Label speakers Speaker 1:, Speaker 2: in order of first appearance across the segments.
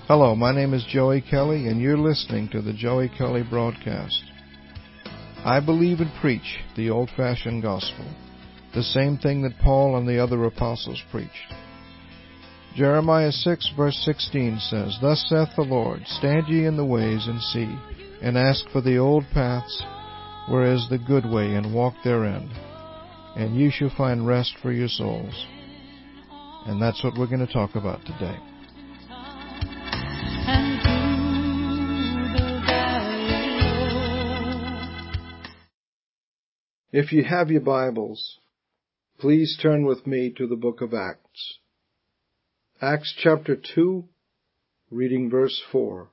Speaker 1: Hello, my name is Joey Kelly, and you're listening to the Joey Kelly Broadcast. I believe and preach the old-fashioned gospel, the same thing that Paul and the other apostles preached. Jeremiah 6, verse 16 says, "Thus saith the Lord, Stand ye in the ways, and see, and ask for the old paths, where is the good way, and walk therein, and ye shall find rest for your souls." And that's what we're going to talk about today. If you have your Bibles, please turn with me to the book of Acts. Acts chapter 2, reading verse 4.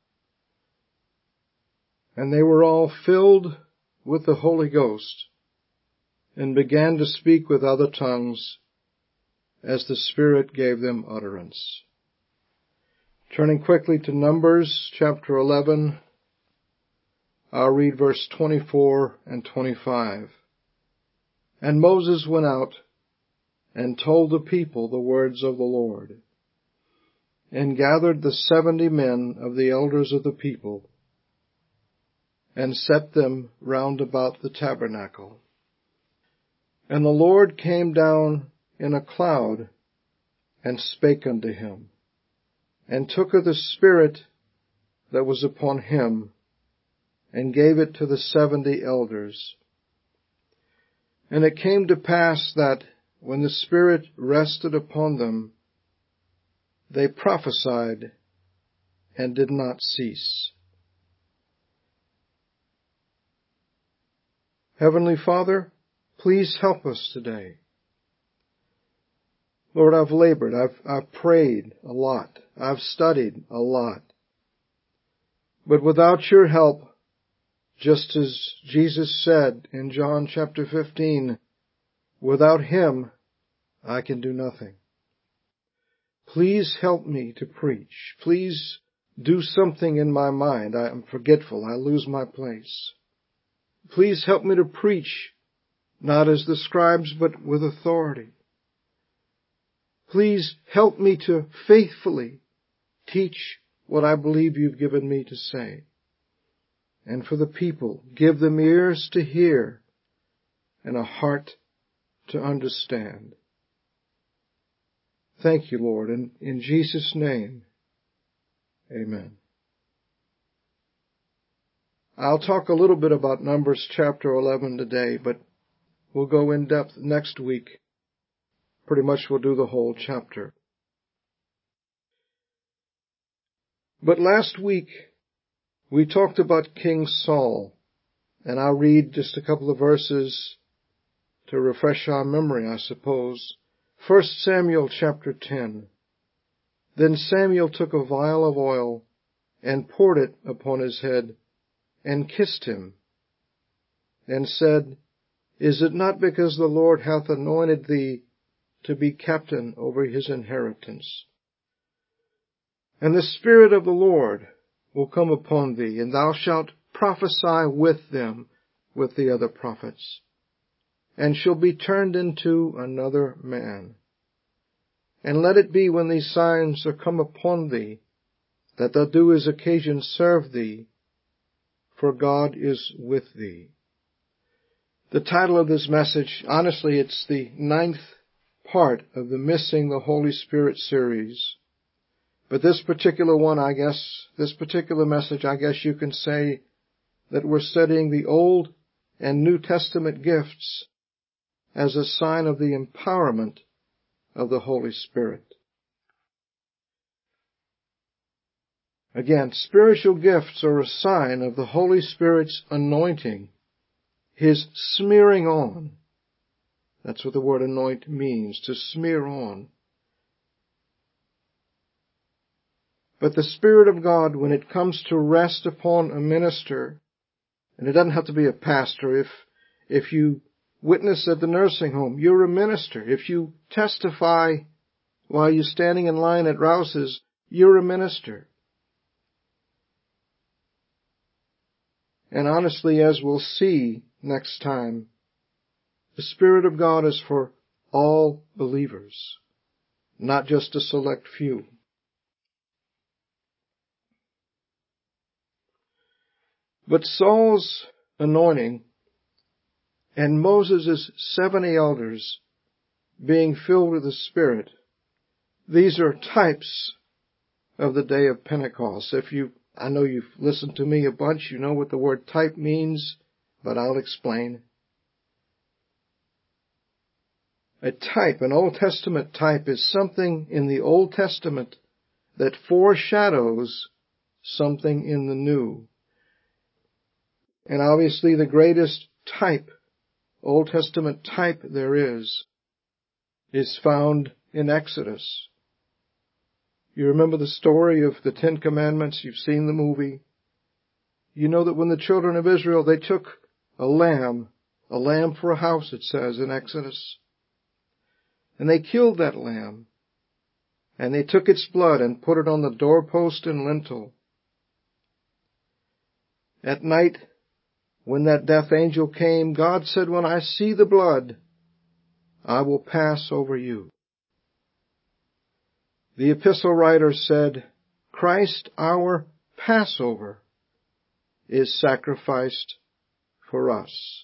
Speaker 1: "And they were all filled with the Holy Ghost, and began to speak with other tongues, as the Spirit gave them utterance." Turning quickly to Numbers chapter 11, I'll read verse 24 and 25. "And Moses went out and told the people the words of the Lord, and gathered the 70 men of the elders of the people, and set them round about the tabernacle. And the Lord came down in a cloud, and spake unto him, and took of the Spirit that was upon him, and gave it to the 70 elders. And it came to pass that, when the Spirit rested upon them, they prophesied, and did not cease." Heavenly Father, please help us today. Lord, I've labored, I've prayed a lot, I've studied a lot. But without your help, just as Jesus said in John chapter 15, without him, I can do nothing. Please help me to preach. Please do something in my mind. I am forgetful. I lose my place. Please help me to preach, not as the scribes, but with authority. Please help me to faithfully teach what I believe you've given me to say. And for the people, give them ears to hear and a heart to understand. Thank you, Lord, and in Jesus' name, amen. I'll talk a little bit about Numbers chapter 11 today, but we'll go in depth next week. Pretty much we'll do the whole chapter. But last week, we talked about King Saul, and I'll read just a couple of verses to refresh our memory, I suppose. 1 Samuel chapter 10. "Then Samuel took a vial of oil, and poured it upon his head, and kissed him, and said, Is it not because the Lord hath anointed thee to be captain over his inheritance? And the Spirit of the Lord will come upon thee, and thou shalt prophesy with them, with the other prophets, and shall be turned into another man. And let it be, when these signs are come upon thee, that thou do as occasion serve thee, for God is with thee." The title of this message, honestly, it's the 9th part of the Missing the Holy Spirit series. But this particular message, I guess you can say that we're studying the Old and New Testament gifts as a sign of the empowerment of the Holy Spirit. Again, spiritual gifts are a sign of the Holy Spirit's anointing, his smearing on. That's what the word anoint means, to smear on. But the Spirit of God, when it comes to rest upon a minister, and it doesn't have to be a pastor, if you witness at the nursing home, you're a minister. If you testify while you're standing in line at Rouse's, you're a minister. And honestly, as we'll see next time, the Spirit of God is for all believers, not just a select few. But Saul's anointing and Moses' 70 elders being filled with the Spirit, these are types of the day of Pentecost. I know you've listened to me a bunch, you know what the word type means, but I'll explain. A type, an Old Testament type, is something in the Old Testament that foreshadows something in the New. And obviously the greatest type, Old Testament type there is found in Exodus. You remember the story of the Ten Commandments? You've seen the movie. You know that when the children of Israel, they took a lamb for a house, it says in Exodus. And they killed that lamb. And they took its blood and put it on the doorpost and lintel. At night, when that death angel came, God said, when I see the blood, I will pass over you. The epistle writer said, Christ, our Passover, is sacrificed for us.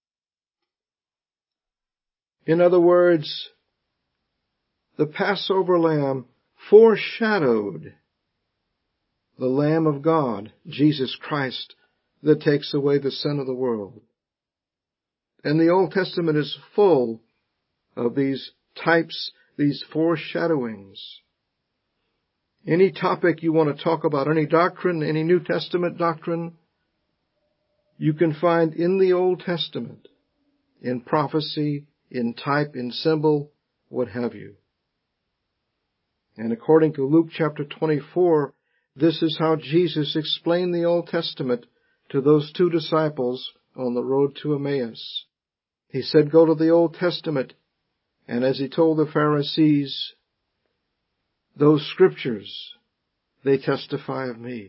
Speaker 1: In other words, the Passover lamb foreshadowed the Lamb of God, Jesus Christ, that takes away the sin of the world. And the Old Testament is full of these types, these foreshadowings. Any topic you want to talk about, any doctrine, any New Testament doctrine, you can find in the Old Testament, in prophecy, in type, in symbol, what have you. And according to Luke chapter 24, this is how Jesus explained the Old Testament to those 2 disciples on the road to Emmaus. He said, go to the Old Testament, and as he told the Pharisees, those scriptures, they testify of me.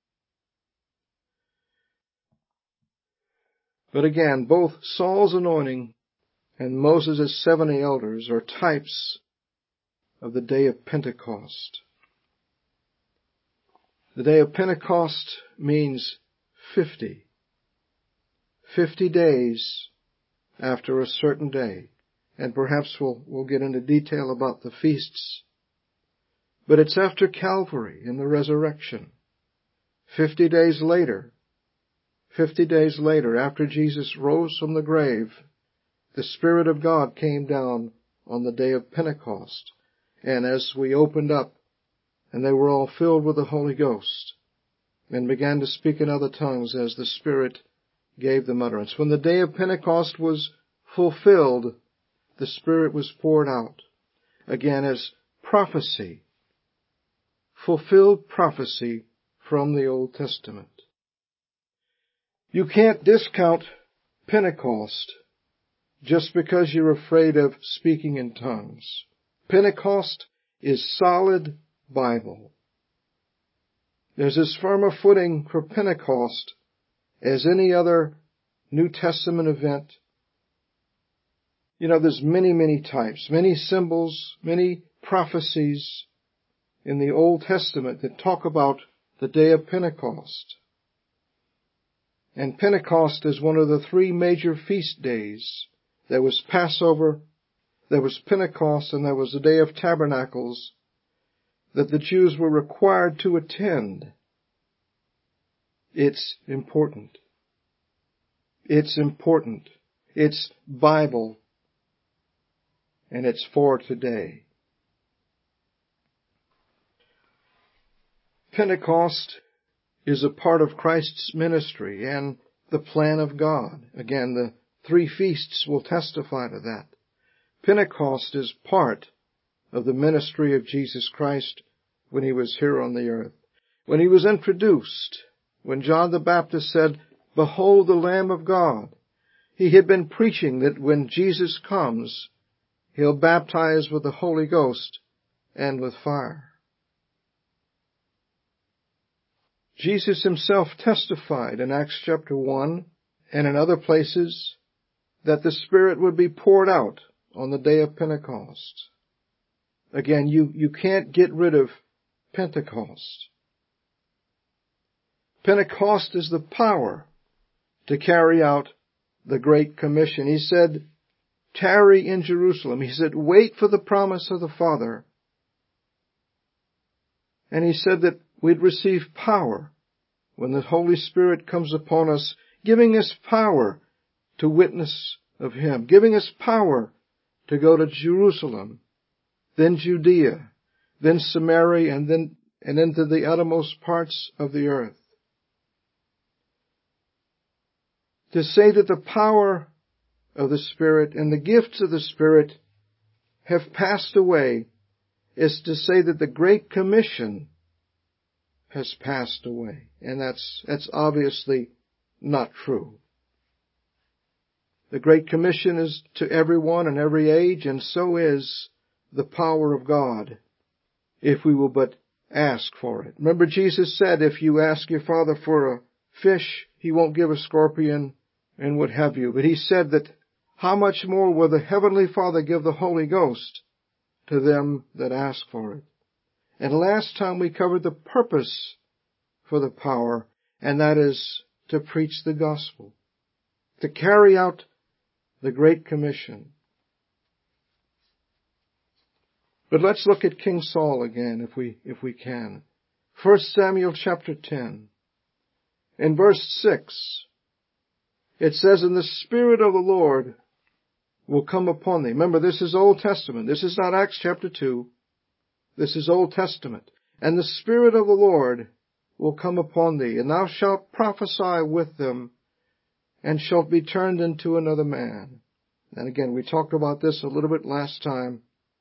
Speaker 1: But again, both Saul's anointing and Moses' 70 elders are types of the day of Pentecost. The day of Pentecost means 50. 50 days after a certain day. And perhaps we'll get into detail about the feasts. But it's after Calvary in the resurrection. 50 days later, after Jesus rose from the grave, the Spirit of God came down on the day of Pentecost. And as we opened up, and they were all filled with the Holy Ghost, and began to speak in other tongues as the Spirit gave them utterance. When the day of Pentecost was fulfilled, the Spirit was poured out, again as prophecy, fulfilled prophecy from the Old Testament. You can't discount Pentecost just because you're afraid of speaking in tongues. Pentecost is solid Bible. There's as firm a footing for Pentecost as any other New Testament event. You know, there's many types, many symbols, many prophecies in the Old Testament that talk about the day of Pentecost. And Pentecost is one of the 3 major feast days. There was Passover, there was Pentecost, and there was the Day of Tabernacles that the Jews were required to attend. It's important. It's important. It's Bible. And it's for today. Pentecost is a part of Christ's ministry and the plan of God. Again, the 3 feasts will testify to that. Pentecost is part of the ministry of Jesus Christ when he was here on the earth. When he was introduced, when John the Baptist said, "Behold the Lamb of God," he had been preaching that when Jesus comes, he'll baptize with the Holy Ghost and with fire. Jesus himself testified in Acts chapter 1 and in other places that the Spirit would be poured out on the day of Pentecost. Again, you can't get rid of Pentecost. Pentecost is the power to carry out the Great Commission. He said, tarry in Jerusalem. He said, wait for the promise of the Father. And he said that we'd receive power when the Holy Spirit comes upon us, giving us power to witness of Him, giving us power to go to Jerusalem, then Judea, then Samaria, and into the uttermost parts of the earth. To say that the power of the Spirit and the gifts of the Spirit have passed away is to say that the Great Commission has passed away. And that's obviously not true. The Great Commission is to everyone in every age, and so is the power of God, if we will but ask for it. Remember, Jesus said, if you ask your Father for a fish, He won't give a scorpion and what have you. But He said that how much more will the Heavenly Father give the Holy Ghost to them that ask for it? And last time we covered the purpose for the power, and that is to preach the gospel, to carry out the Great Commission. But let's look at King Saul again, if we can. 1 Samuel chapter 10. In verse 6, it says, and the Spirit of the Lord will come upon thee. Remember, this is Old Testament. This is not Acts chapter 2. This is Old Testament. And the Spirit of the Lord will come upon thee, and thou shalt prophesy with them, and shalt be turned into another man. And again, we talked about this a little bit last time.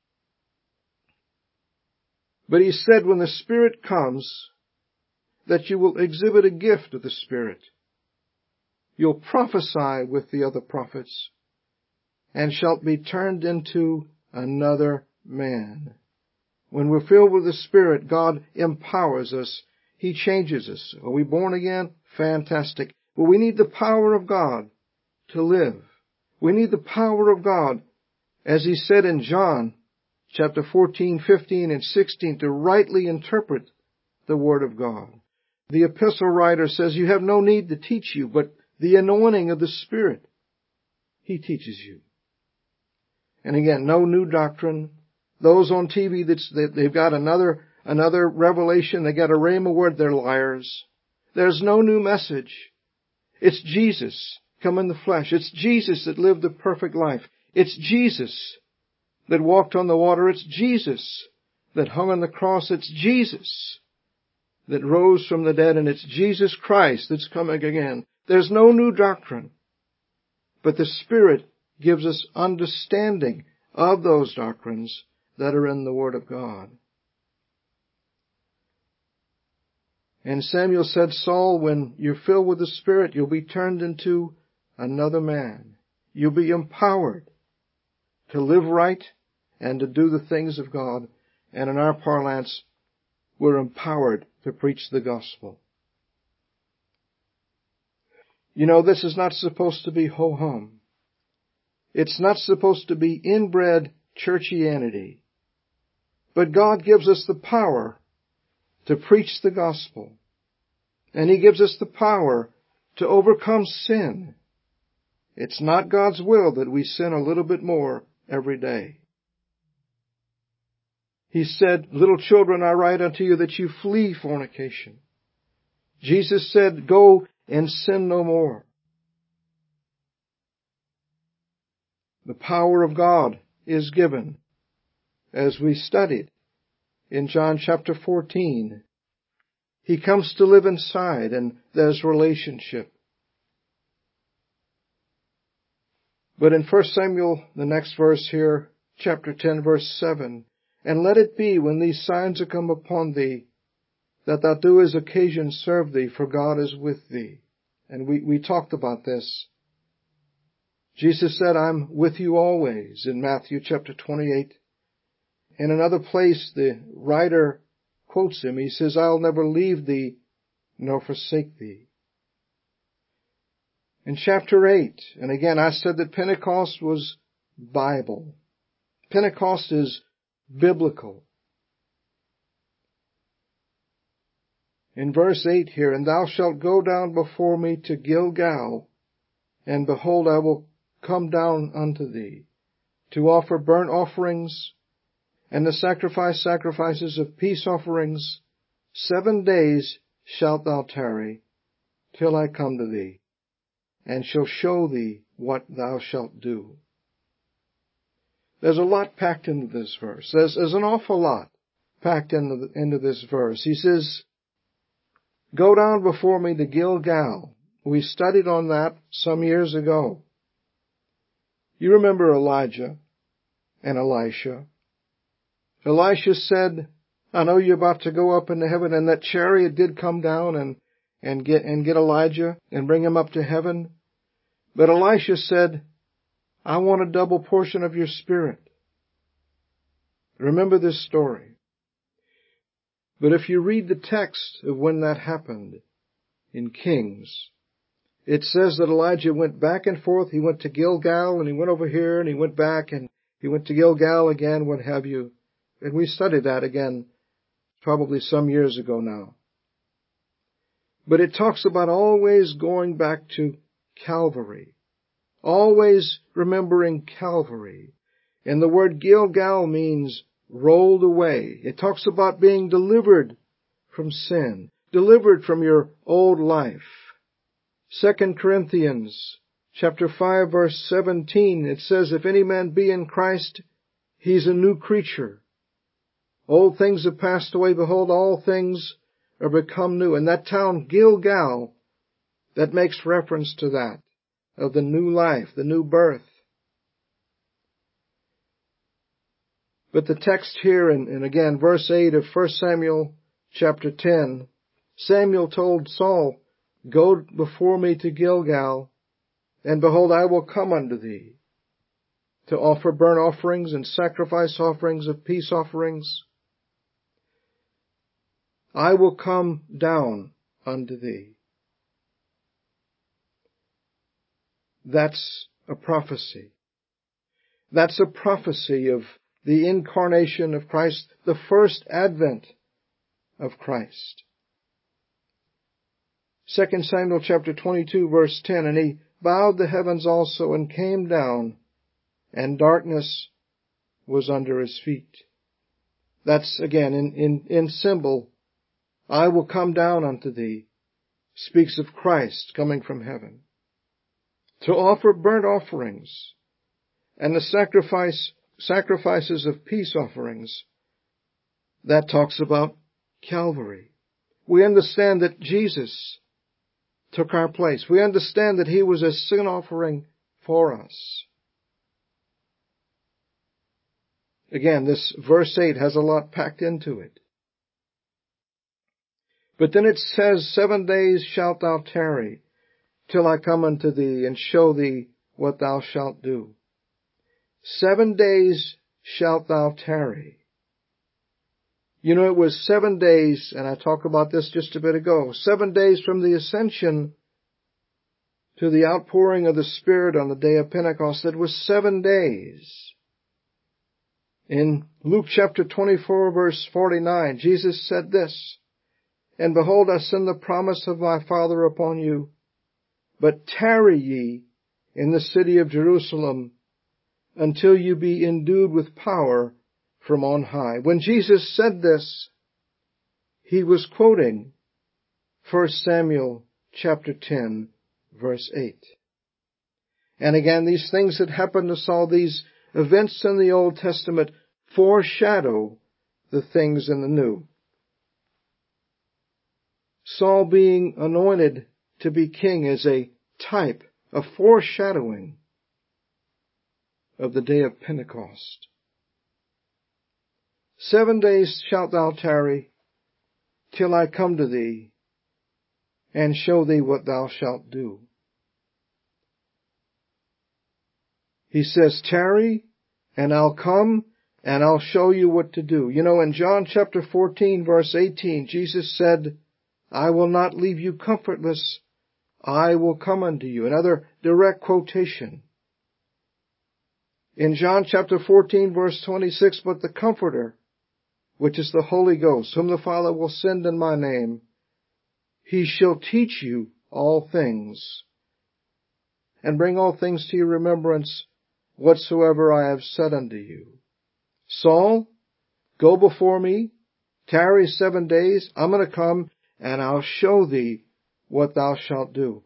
Speaker 1: But he said, when the Spirit comes, that you will exhibit a gift of the Spirit. You'll prophesy with the other prophets, and shalt be turned into another man. When we're filled with the Spirit, God empowers us. He changes us. Are we born again? Fantastic. But we need the power of God to live. We need the power of God, as He said in John chapter 14, 15, and 16, to rightly interpret the Word of God. The epistle writer says, you have no need to teach you, but the anointing of the Spirit, He teaches you. And again, no new doctrine. Those on TV, they've got another revelation, they got a rhema word, they're liars. There's no new message. It's Jesus come in the flesh. It's Jesus that lived the perfect life. It's Jesus that walked on the water. It's Jesus that hung on the cross. It's Jesus that rose from the dead. And it's Jesus Christ that's coming again. There's no new doctrine. But the Spirit gives us understanding of those doctrines that are in the Word of God. And Samuel said, Saul, when you're filled with the Spirit, you'll be turned into another man. You'll be empowered to live right and to do the things of God. And in our parlance, we're empowered to preach the gospel. You know, this is not supposed to be ho-hum. It's not supposed to be inbred churchianity. But God gives us the power to preach the gospel. And He gives us the power to overcome sin. It's not God's will that we sin a little bit more every day. He said, little children, I write unto you that you flee fornication. Jesus said, go and sin no more. The power of God is given, as we studied in John chapter 14. He comes to live inside, and there's relationship. But in 1 Samuel, the next verse here, chapter 10, verse 7, and let it be when these signs are come upon thee, that thou do as occasion serve thee, for God is with thee. And we talked about this. Jesus said, I'm with you always, in Matthew chapter 28. In another place, the writer quotes Him. He says, I'll never leave thee nor forsake thee. In chapter 8, and again I said that Pentecost was Bible. Pentecost is biblical. In verse 8 here, "And thou shalt go down before me to Gilgal, and behold, I will come down unto thee, to offer burnt offerings, and to sacrifice sacrifices of peace offerings. 7 days shalt thou tarry, till I come to thee, and shall show thee what thou shalt do." There's a lot packed into this verse. There's an awful lot packed into this verse. He says, "Go down before me to Gilgal." We studied on that some years ago. You remember Elijah and Elisha. Elisha said, "I know you're about to go up into heaven," and that chariot did come down and get Elijah and bring him up to heaven. But Elisha said, "I want a double portion of your spirit." Remember this story. But if you read the text of when that happened in Kings, it says that Elijah went back and forth. He went to Gilgal, and he went over here, and he went back, and he went to Gilgal again, what have you. And we studied that again probably some years ago now. But it talks about always going back to Calvary, always remembering Calvary. And the word Gilgal means rolled away. It talks about being delivered from sin, delivered from your old life. 2 Corinthians chapter 5 verse 17, it says, "If any man be in Christ, he's a new creature. Old things have passed away. Behold, all things are become new." And that town Gilgal, that makes reference to that, of the new life, the new birth. But the text here, and again, verse 8 of 1 Samuel chapter 10, Samuel told Saul, "Go before me to Gilgal, and behold, I will come unto thee, to offer burnt offerings and sacrifice offerings of peace offerings. I will come down unto thee." That's a prophecy. That's a prophecy of the incarnation of Christ, the first advent of Christ. 2 Samuel chapter 22 verse 10, "And he bowed the heavens also and came down, and darkness was under his feet." That's again in symbol, "I will come down unto thee," speaks of Christ coming from heaven to offer burnt offerings and the sacrifices of peace offerings. That talks about Calvary. We understand that Jesus took our place. We understand that he was a sin offering for us. Again, this verse 8 has a lot packed into it. But then it says, 7 days shalt thou tarry, till I come unto thee, and show thee what thou shalt do. 7 days shalt thou tarry. You know, it was 7 days, and I talked about this just a bit ago, 7 days from the ascension to the outpouring of the Spirit on the day of Pentecost. It was 7 days. In Luke chapter 24 verse 49, Jesus said this, "And behold, I send the promise of my Father upon you, but tarry ye in the city of Jerusalem until you be endued with power from on high." When Jesus said this, he was quoting 1 Samuel chapter 10 verse 8. And again, these things that happened to Saul, these events in the Old Testament, foreshadow the things in the New. Saul being anointed to be king is a type, a foreshadowing of the day of Pentecost. 7 days shalt thou tarry, till I come to thee, and show thee what thou shalt do. He says, tarry, and I'll come, and I'll show you what to do. You know, in John chapter 14, verse 18, Jesus said, "I will not leave you comfortless. I will come unto you." Another direct quotation. In John chapter 14, verse 26, "But the Comforter, which is the Holy Ghost, whom the Father will send in my name, he shall teach you all things, and bring all things to your remembrance whatsoever I have said unto you. Saul, go before me, tarry 7 days, I'm going to come, and I'll show thee what thou shalt do.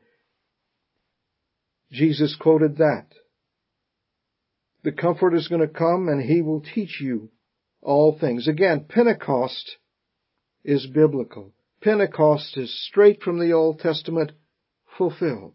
Speaker 1: Jesus quoted that. The Comforter is going to come, and he will teach you all things. Again, Pentecost is biblical. Pentecost is straight from the Old Testament, fulfilled.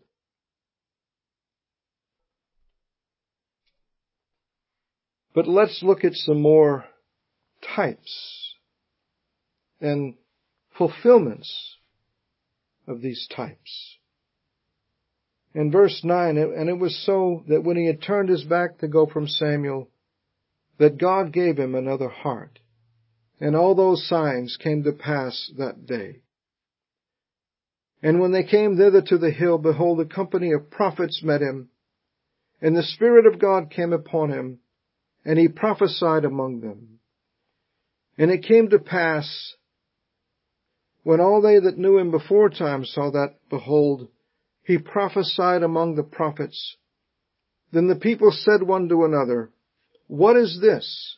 Speaker 1: But let's look at some more types and fulfillments of these types. In verse 9, and it was so that when he had turned his back to go from Samuel, that God gave him another heart. And all those signs came to pass that day. And when they came thither to the hill, behold, a company of prophets met him, and the Spirit of God came upon him, and he prophesied among them. And it came to pass, when all they that knew him beforetime saw that, behold, he prophesied among the prophets, then the people said one to another, What is this?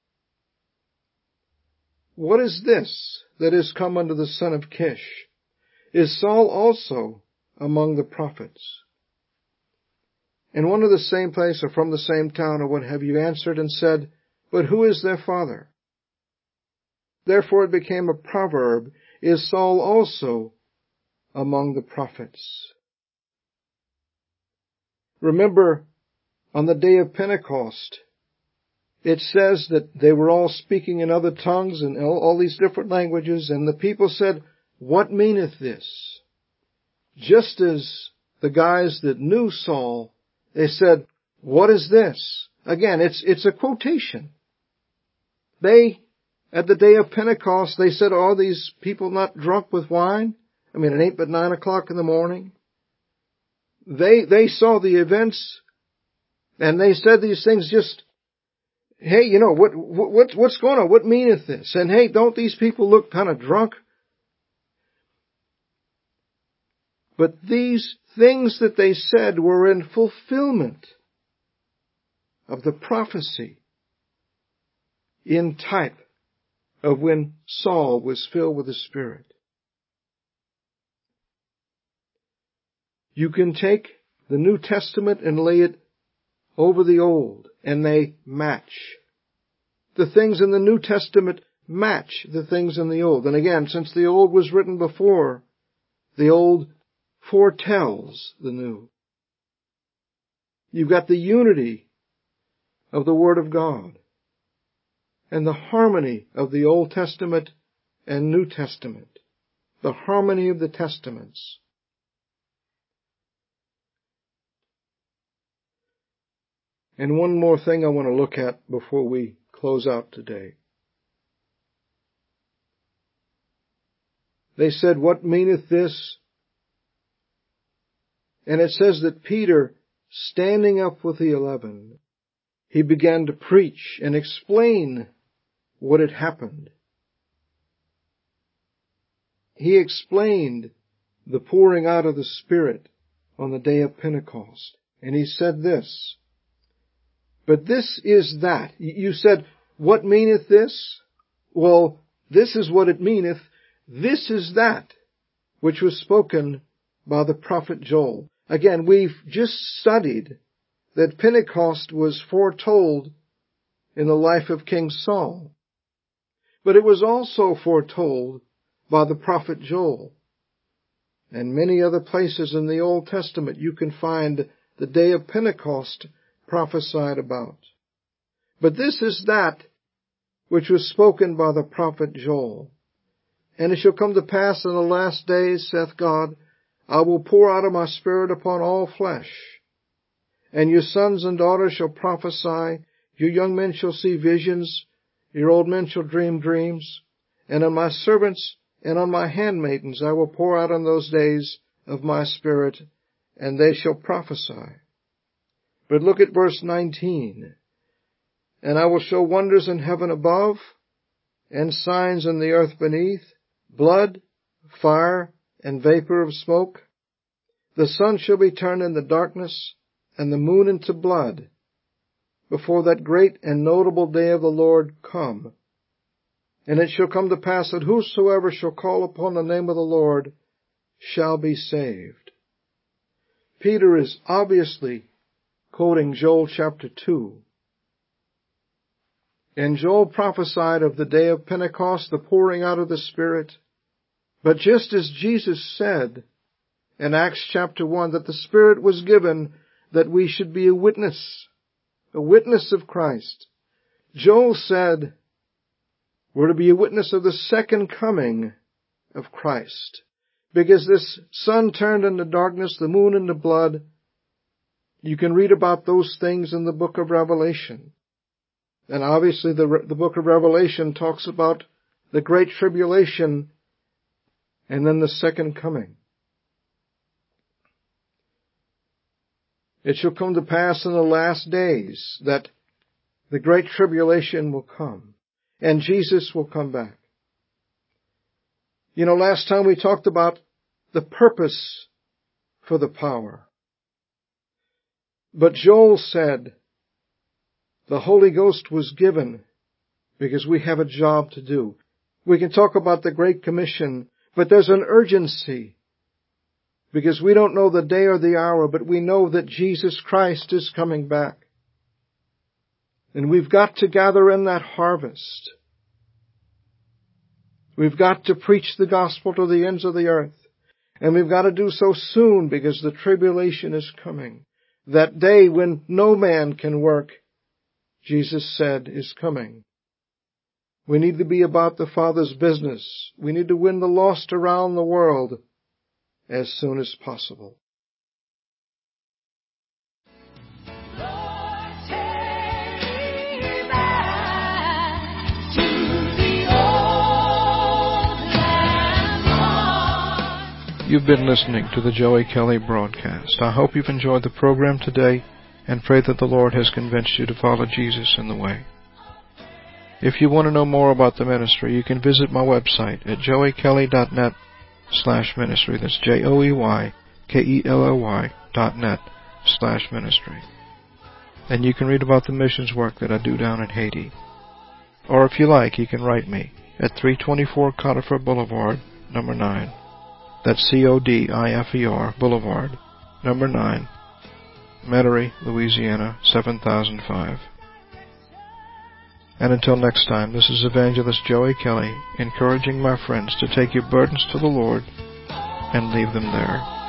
Speaker 1: What is this that is come unto the son of Kish? Is Saul also among the prophets? And one of the same place, or from the same town, or what have you, answered and said, But who is their father? Therefore it became a proverb, Is Saul also among the prophets? Remember, on the day of Pentecost, it says that they were all speaking in other tongues and all these different languages, and the people said, What meaneth this? Just as the guys that knew Saul, they said, What is this? Again, it's a quotation. They, at the day of Pentecost, they said, Are these people not drunk with wine? I mean, it ain't but 9 o'clock in the morning. They saw the events, and they said these things just, Hey, what's going on? What meaneth this? And hey, don't these people look kind of drunk? But these things that they said were in fulfillment of the prophecy in type of when Saul was filled with the Spirit. You can take the New Testament and lay it over the Old, and they match. The things in the New Testament match the things in the Old. And again, since the Old was written before, the Old foretells the New. You've got the unity of the Word of God and the harmony of the Old Testament and New Testament, the harmony of the Testaments. And one more thing I want to look at before we close out today. They said, What meaneth this? And it says that Peter, standing up with the 11, he began to preach and explain what had happened. He explained the pouring out of the Spirit on the day of Pentecost. And he said this, But this is that. You said, What meaneth this? Well, this is what it meaneth. This is that which was spoken by the prophet Joel. Again, we've just studied that Pentecost was foretold in the life of King Saul. But it was also foretold by the prophet Joel. And many other places in the Old Testament you can find the day of Pentecost prophesied about. But this is that which was spoken by the prophet Joel. And it shall come to pass in the last days, saith God, I will pour out of my Spirit upon all flesh. And your sons and daughters shall prophesy, your young men shall see visions, your old men shall dream dreams. And on my servants and on my handmaidens I will pour out in those days of my Spirit, and they shall prophesy. But look at verse 19. And I will show wonders in heaven above, and signs in the earth beneath, blood, fire, and vapor of smoke. The sun shall be turned into darkness, and the moon into blood, before that great and notable day of the Lord come. And it shall come to pass that whosoever shall call upon the name of the Lord shall be saved. Peter is obviously quoting Joel chapter 2. And Joel prophesied of the day of Pentecost, the pouring out of the Spirit. But just as Jesus said in Acts chapter 1 that the Spirit was given that we should be a witness of Christ, Joel said we're to be a witness of the second coming of Christ. Because this sun turned into darkness, the moon into blood. You can read about those things in the book of Revelation. And obviously the book of Revelation talks about the great tribulation and then the second coming. It shall come to pass in the last days that the great tribulation will come and Jesus will come back. You know, last time we talked about the purpose for the power. But Joel said the Holy Ghost was given because we have a job to do. We can talk about the Great Commission, but there's an urgency because we don't know the day or the hour, but we know that Jesus Christ is coming back. And we've got to gather in that harvest. We've got to preach the gospel to the ends of the earth. And we've got to do so soon because the tribulation is coming. That day when no man can work, Jesus said, is coming. We need to be about the Father's business. We need to win the lost around the world as soon as possible. You've been listening to the Joey Kelly broadcast. I hope you've enjoyed the program today and pray that the Lord has convinced you to follow Jesus in the way. If you want to know more about the ministry, you can visit my website at joeykelly.net/ministry. That's joeykelly.net/ministry. And you can read about the missions work that I do down in Haiti. Or if you like, you can write me at 324 Codifer Boulevard, number 9. That's Codifer Boulevard, number 9, Metairie, Louisiana, 7005. And until next time, this is Evangelist Joey Kelly, encouraging my friends to take your burdens to the Lord and leave them there.